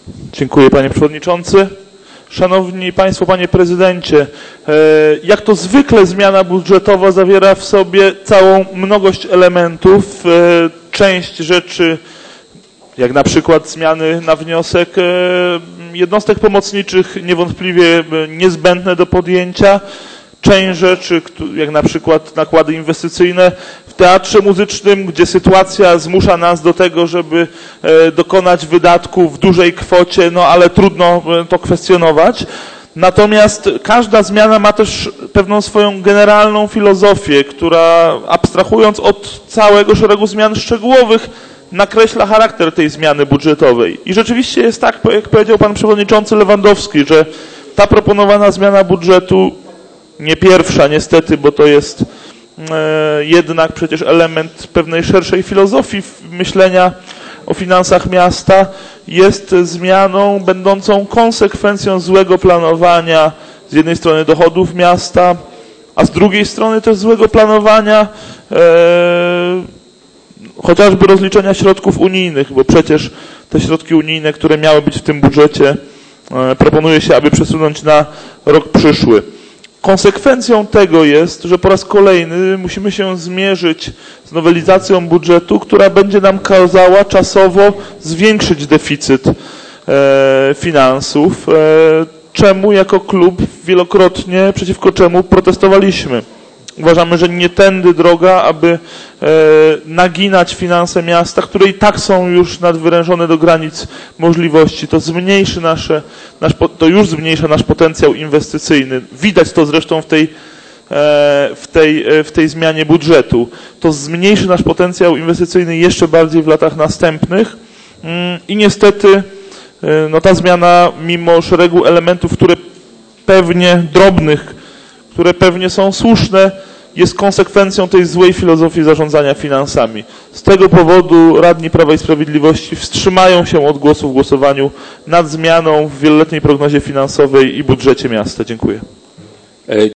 Dziękuję, panie przewodniczący. Szanowni państwo, panie prezydencie, jak to zwykle zmiana budżetowa zawiera w sobie całą mnogość elementów. Część rzeczy, jak na przykład zmiany na wniosek jednostek pomocniczych, niewątpliwie niezbędne do podjęcia. Część rzeczy, jak na przykład nakłady inwestycyjne w teatrze muzycznym, gdzie sytuacja zmusza nas do tego, żeby dokonać wydatków w dużej kwocie, no ale trudno to kwestionować. Natomiast każda zmiana ma też pewną swoją generalną filozofię, która abstrahując od całego szeregu zmian szczegółowych, nakreśla charakter tej zmiany budżetowej. I rzeczywiście jest tak, jak powiedział pan przewodniczący Lewandowski, że ta proponowana zmiana budżetu, nie pierwsza niestety, bo to jest jednak przecież element pewnej szerszej filozofii myślenia o finansach miasta, jest zmianą będącą konsekwencją złego planowania z jednej strony dochodów miasta, a z drugiej strony też złego planowania chociażby rozliczenia środków unijnych, bo przecież te środki unijne, które miały być w tym budżecie, proponuje się, aby przesunąć na rok przyszły. Konsekwencją tego jest, że po raz kolejny musimy się zmierzyć z nowelizacją budżetu, która będzie nam kazała czasowo zwiększyć deficyt finansów, czemu jako klub wielokrotnie przeciwko czemu protestowaliśmy. Uważamy, że nie tędy droga, aby naginać finanse miasta, które i tak są już nadwyrężone do granic możliwości. To już zmniejsza nasz potencjał inwestycyjny. Widać to zresztą w tej zmianie budżetu. To zmniejszy nasz potencjał inwestycyjny jeszcze bardziej w latach następnych i niestety no, ta zmiana, mimo szeregu elementów, które pewnie drobnych, które pewnie są słuszne, jest konsekwencją tej złej filozofii zarządzania finansami. Z tego powodu radni Prawa i Sprawiedliwości wstrzymają się od głosu w głosowaniu nad zmianą w wieloletniej prognozie finansowej i budżecie miasta. Dziękuję.